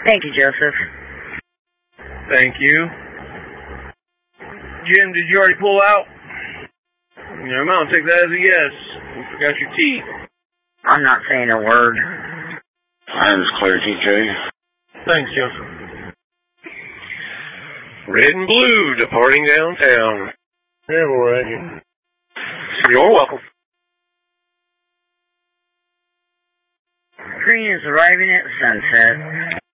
Thank you, Joseph. Thank you. Jim, did you already pull out? I'm going to take that as a yes. You forgot your teeth. I'm not saying a word. Mine's clear, TJ. Thanks, Joseph. Red and blue departing downtown. Yeah, boy. You're welcome. Green is arriving at sunset.